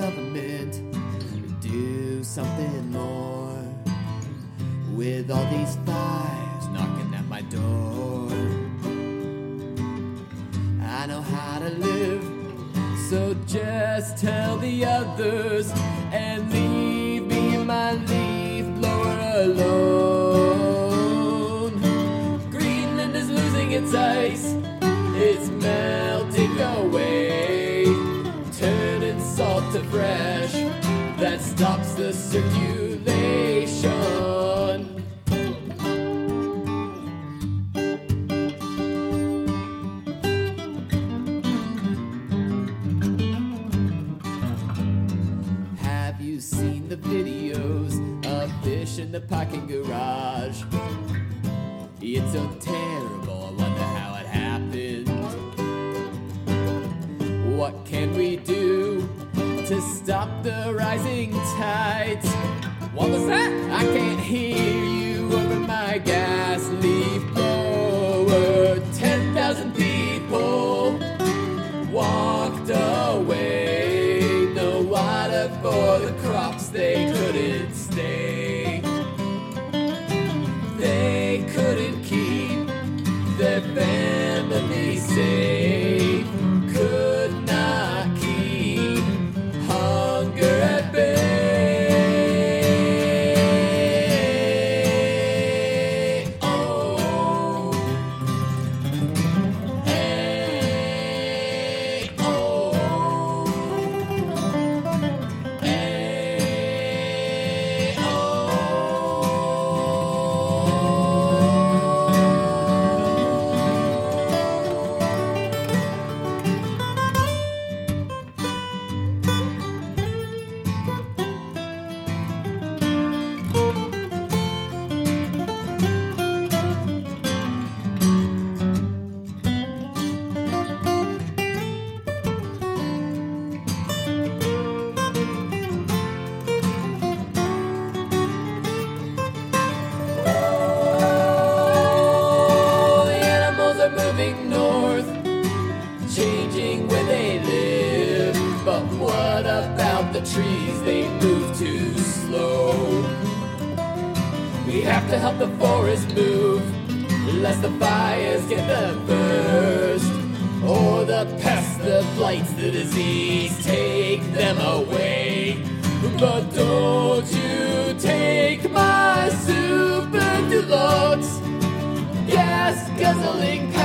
government do something more with all these fires knocking at my door. I know how to live, so just tell the others and leave me in my leaf blower alone. Greenland is losing its ice, it's melting away, turning salt to fresh, that stops the circulation. Have you seen the videos of fish in the parking garage? It's so terrible, I wonder how it happened. What can we do to stop the rising tides? What was that? I can't hear you over my gas leaf blower. 10,000 people walked away. No water for the crops, they couldn't stay. They couldn't keep their family safe. Could not keep hunger at bay. Oh, hey, oh, hey, oh. The animals are moving north, changing where they live. But what about the trees? They move too slow. We have to help the forest move, lest the fires get them first, or the pests, the blights, the disease take them away. But don't you take my super deluxe gas guzzling